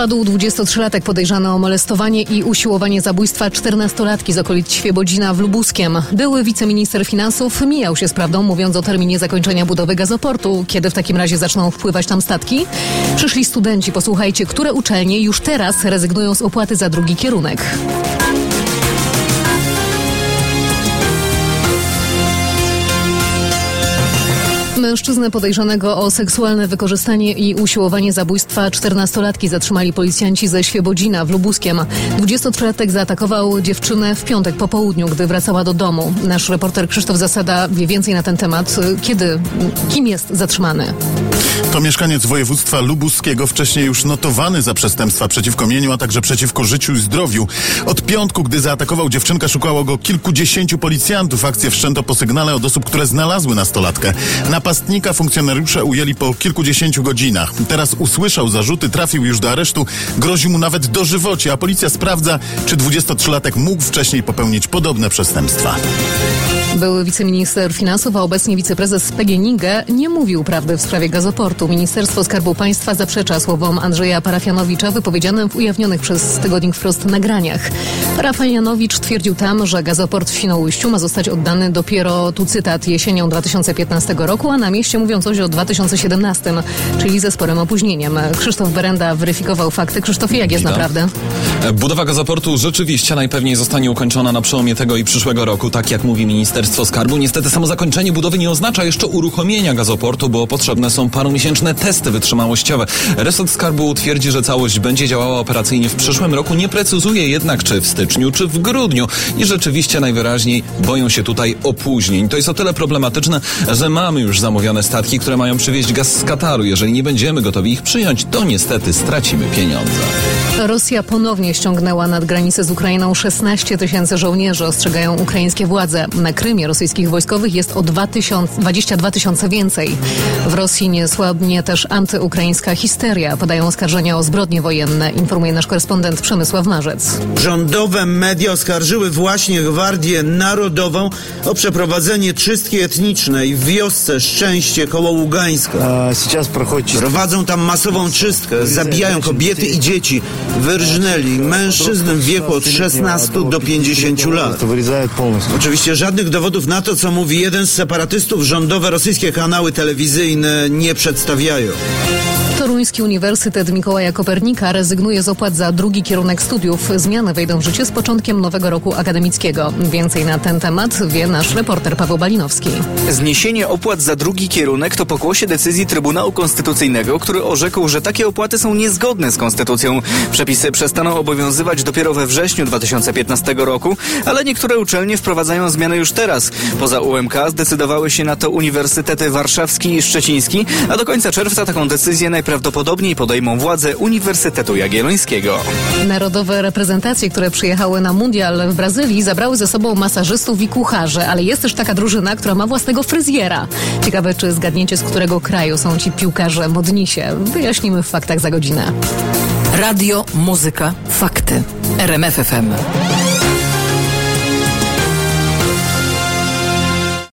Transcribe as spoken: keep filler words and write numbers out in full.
Padł dwudziestotrzylatek podejrzany o molestowanie i usiłowanie zabójstwa czternastolatki z okolic Świebodzina w Lubuskiem. Były wiceminister finansów mijał się z prawdą, mówiąc o terminie zakończenia budowy gazoportu. Kiedy w takim razie zaczną wpływać tam statki? Przyszli studenci, posłuchajcie, które uczelnie już teraz rezygnują z opłaty za drugi kierunek. Mężczyznę podejrzanego o seksualne wykorzystanie i usiłowanie zabójstwa czternastolatki zatrzymali policjanci ze Świebodzina w Lubuskiem. dwudziestotrzylatek zaatakował dziewczynę w piątek po południu, gdy wracała do domu. Nasz reporter Krzysztof Zasada wie więcej na ten temat. Kiedy, kim jest zatrzymany? To mieszkaniec województwa lubuskiego, wcześniej już notowany za przestępstwa przeciwko mieniu, a także przeciwko życiu i zdrowiu. Od piątku, gdy zaatakował dziewczynkę, szukało go kilkudziesięciu policjantów. Akcję wszczęto po sygnale od osób, które znalazły nastolatkę. Napastnika funkcjonariusze ujęli po kilkudziesięciu godzinach. Teraz usłyszał zarzuty, trafił już do aresztu, grozi mu nawet dożywocie, a policja sprawdza, czy dwudziestotrzylatek mógł wcześniej popełnić podobne przestępstwa. Były wiceminister finansów, a obecnie wiceprezes P G N I G nie mówił prawdy w sprawie gazoportu. Ministerstwo Skarbu Państwa zaprzecza słowom Andrzeja Parafianowicza wypowiedzianym w ujawnionych przez Tygodnik Wprost nagraniach. Parafianowicz twierdził tam, że gazoport w Świnoujściu ma zostać oddany dopiero, tu cytat, jesienią dwa tysiące piętnastego roku, a na mieście mówią coś o dwa tysiące siedemnastym, czyli ze sporym opóźnieniem. Krzysztof Berenda weryfikował fakty. Krzysztofie, jak jest naprawdę? Budowa gazoportu rzeczywiście najpewniej zostanie ukończona na przełomie tego i przyszłego roku, tak jak mówi Ministerstwo Skarbu. Niestety samo zakończenie budowy nie oznacza jeszcze uruchomienia gazoportu, bo potrzebne są parumiesięczne testy wytrzymałościowe. Resort Skarbu twierdzi, że całość będzie działała operacyjnie w przyszłym roku. Nie precyzuje jednak, czy w styczniu, czy w grudniu. I rzeczywiście najwyraźniej boją się tutaj opóźnień. To jest o tyle problematyczne, że mamy już zamówione statki, które mają przywieźć gaz z Kataru. Jeżeli nie będziemy gotowi ich przyjąć, to niestety stracimy pieniądze. Rosja ponownie ściągnęła nad granicę z Ukrainą szesnaście tysięcy żołnierzy, ostrzegają ukraińskie władze. Na Krymie rosyjskich wojskowych jest o dwadzieścia dwa tysiące więcej. W Rosji nie słabnie też antyukraińska histeria. Podają oskarżenia o zbrodnie wojenne, informuje nasz korespondent Przemysław Marzec. Rządowe media oskarżyły właśnie Gwardię Narodową o przeprowadzenie czystki etnicznej w wiosce Szczęście koło Ługańska. Prowadzą tam masową czystkę, zabijają kobiety i dzieci. Wyrżnęli mężczyzn w wieku od szesnastu do pięćdziesięciu lat. Oczywiście żadnych dowodów na to, co mówi jeden z separatystów, rządowe rosyjskie kanały telewizyjne nie przedstawiają. Toruński Uniwersytet Mikołaja Kopernika rezygnuje z opłat za drugi kierunek studiów. Zmiany wejdą w życie z początkiem nowego roku akademickiego. Więcej na ten temat wie nasz reporter Paweł Balinowski. Zniesienie opłat za drugi kierunek to pokłosie decyzji Trybunału Konstytucyjnego, który orzekł, że takie opłaty są niezgodne z konstytucją. Przepisy przestaną obowiązywać dopiero we wrześniu dwa tysiące piętnastego roku, ale niektóre uczelnie wprowadzają zmiany już teraz. Poza U M K zdecydowały się na to Uniwersytety Warszawski i Szczeciński, a do końca czerwca taką decyzję najprawdopodobniej podejmą władze Uniwersytetu Jagiellońskiego. Narodowe reprezentacje, które przyjechały na mundial w Brazylii, zabrały ze sobą masażystów i kucharzy, ale jest też taka drużyna, która ma własnego fryzjera. Ciekawe, czy zgadniecie, z którego kraju są ci piłkarze modnisie. Wyjaśnimy w faktach za godzinę. Radio, muzyka, fakty. R M F F M.